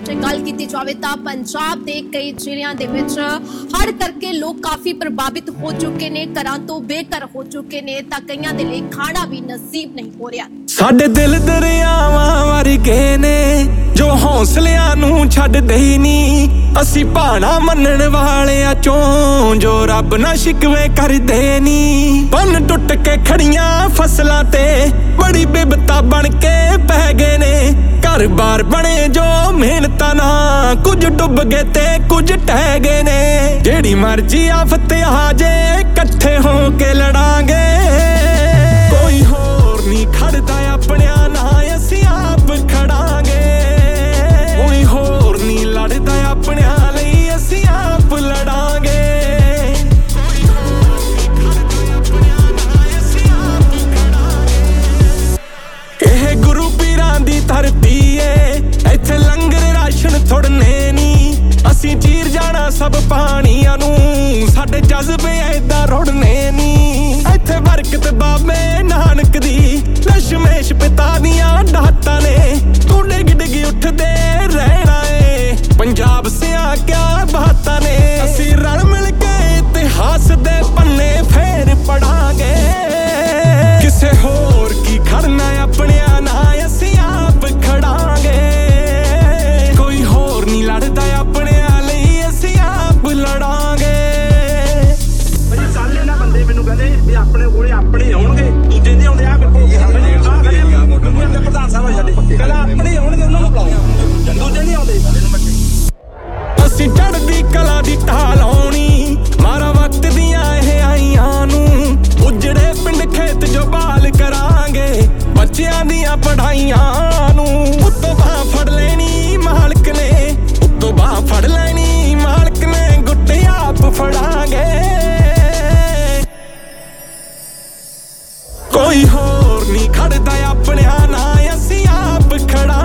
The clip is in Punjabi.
ਜੇ ਗੱਲ ਕੀਤੀ ਜਾਵੇ ਤਾਂ ਪੰਜਾਬ ਦੇ ਕਈ ਜ਼ਿਲ੍ਹਿਆਂ ਦੇ ਵਿੱਚ ਹੜ੍ਹ ਕਰਕੇ ਲੋਕ ਕਾਫੀ ਪ੍ਰਭਾਵਿਤ ਹੋ ਚੁੱਕੇ ਨੇ, ਘਰਾਂ ਤੋਂ ਬੇਘਰ ਹੋ ਚੁੱਕੇ ਨੇ ਤਾਂ ਕਈਆਂ ਦੇ ਲਈ ਖਾਣਾ ਵੀ ਨਸੀਬ ਨਹੀਂ ਹੋ ਰਿਹਾ। ਸਾਡੇ ਦਿਲ ਦਰਿਆਵਾਂ ਵਰਗੇ ਨੇ ਜੋ ਹੌਸਲਿਆਂ ਨੂੰ ਛੱਡਦੇ ਹੀ ਨਹੀਂ। ਅਸੀਂ ਭਾਣਾ ਮੰਨਣ ਵਾਲਿਆਂ ਚੋਂ ਜੋ ਰੱਬ ਨਾਲ ਸ਼ਿਕਵੇ ਕਰਦੇ ਨਹੀਂ। ਬੰਨ ਟੁੱਟ ਕੇ ਖੜੀਆਂ ਫਸਲਾਂ ਤੇ ਬੜੀ ਬਿਪਤਾ ਬਣ ਕੇ ਪੈ ਗਏ ਨੇ। ਘਰ-ਬਾਰ ਬਣੇ ਜੋ ਮਿਹਨਤਾਂ ਨਾਲ ਕੁਝ ਡੁੱਬ ਗਏ ਤੇ ਕੁਝ ਟਹਿ ਗਏ ਨੇ। ਜਿਹੜੀ ਮਰਜ਼ੀ ਆਫਤ ਆ ਜੇ ਇਕੱਠੇ ਹੋ ਕੇ ਲੜਾਂਗੇ। ਕੋਈ ਹੋਰ ਨਹੀਂ ਖੜਦਾ ਆਪਣਿਆਂ ਨਾਲ, ਅਸੀਂ ਆਪ ਖੜਾਂਗੇ। ਕੋਈ ਹੋਰ ਨਹੀਂ ਲੜਦਾ ਆਪਣਿਆਂ ਲਈ, ਅਸੀਂ ਆਪ ਲੜਾਂਗੇ। ਕੋਈ ਹੋਰ ਨਹੀਂ ਖੜਦਾ ਆਪਣਿਆਂ ਨਾਲ, ਅਸੀਂ ਆਪ ਖੜਾਂਗੇ। ਇਹ ਗੁਰੂ ਪੀਰਾਂ ਦੀ ਧਰਤੀ ਏ, ਇੱਥੇ ਲੰਗਰ ਰਾਸ਼ਨ ਥੁੜਨੇ ਨੀ। ਅਸੀਂ ਚੀਰ ਜਾਣਾ ਸਭ ਪਾਣੀਆਂ ਨੂੰ, ਸਾਡੇ ਜਜ਼ਬੇ ਏਦਾਂ ਰੁੜਨੇ ਨੀ। ਇੱਥੇ ਬਰਕਤ ਬਾਬੇ ਨਾਨਕ ਦੀ, ਦਸ਼ਮੇਸ਼ ਪਿਤਾ ਦੀਆਂ ਦਾਤਾਂ ਨੇ। ਤੂੰ ਡਿੱਗ ਡਿੱਗ ਉੱਠਦੇ ਰਹਿਣਾ ਏ, ਪੰਜਾਬ ਸਿਆਂ ਕਿਆ ਬਾਤਾਂ ਨੇ। ਅਸੀਂ ਰਲ ਮਿਲ ਕੇ ਇਤਿਹਾਸ ਦੇ ਪੰਨੇ ਫੇਰ ਪੜਾਂਗੇ। ਕਿਸੇ ਹੋਰ ਕੀ ਖੜਨਾ ਆਪਣਿਆਂ ਨਾਲ, ਅਸੀਂ ਆਪ ਖੜਾਂਗੇ। ਕੋਈ ਹੋਰ ਨਹੀਂ ਲੜਦਾ ਆਪਣਿਆਂ ਲਈ, ਅਸੀਂ ਆਪ ਲੜਾਂਗੇ। ਕੱਲ ਇਹਨਾਂ ਬੰਦੇ ਮੈਨੂੰ ਕਹਿੰਦੇ ਵੀ ਆਪਣੇ ਕੋਲੇ ਆਪਣੇ ਆਉਣਗੇ, ਦੂਜੇ ਦੇ ਆਉਂਦੇ ਆ ਪ੍ਰਧਾਨ ਸਾਹਿਬ ਸਾਡੇ ਕਹਿੰਦਾ ਆਪਣੇ ਆਉਣਗੇ, ਉਹਨਾਂ ਨੂੰ ਬੁਲਾਓ, ਦੂਜੇ ਨਹੀਂ ਆਉਂਦੇ। ਅਸੀਂ ਚੜ੍ਹਦੀ ਕਲਾ ਦੀ ਢਾਲ ਆਉਣੀ, ਮਾਰਾ ਵਕਤ ਦੀਆਂ ਇਹ ਆਈਆਂ ਨੂੰ। ਉਜੜੇ ਪਿੰਡ ਖੇਤ ਜੋ ਬਾਲ ਕਰਾਂਗੇ, ਬੱਚਿਆਂ ਦੀਆਂ ਪੜ੍ਹਾਈਆਂ ਨੂੰ। ਉੱਤੋਂ ਬਾਂਹ ਫੜ ਲੈਣੀ ਮਾਲਕ ਨੇ, ਉੱਤੋਂ ਬਾਂਹ ਫੜ ਲੈਣੀ ਮਾਲਕ ਨੇ। ਗੁੱਟੇ ਆਪ ਫੜਾਂਗੇ। ਕੋਈ ਹੋਰ ਨਹੀਂ ਖੜਦਾ ਆਪਣਿਆਂ ਨਾਲ, ਅਸੀਂ ਆਪ ਖੜਾ